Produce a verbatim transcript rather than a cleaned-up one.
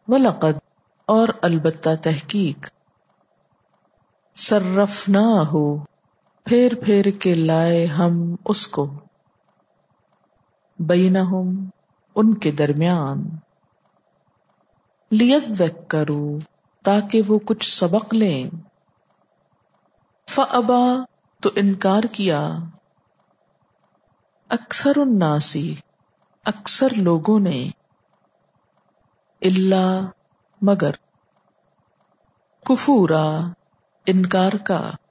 वलक़द और अलबत्ता तहकीक, सर्रफ़नाहु फेर फेर के लाए हम उसको, बैनहुम उनके दरमियान, लियज़्ज़क्करू ताकि वो कुछ सबक लें, फ़अबा तो इनकार किया, अक्सरुन्नासी अक्सर लोगों ने, इल्ला मगर, कुफूरा इनकार का,